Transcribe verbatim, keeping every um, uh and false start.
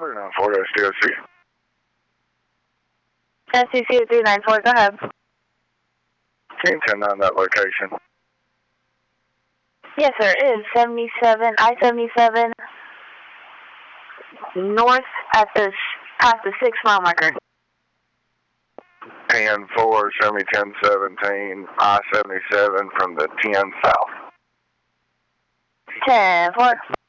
three nine four, S T O C. S T C three nine four, go ahead. Can you ten nine that location? Yes, sir. It is seventy-seven, I seventy-seven, north at the, past the six mile marker. ten four, show me ten seventeen, I seventy-seven from the ten south. ten four.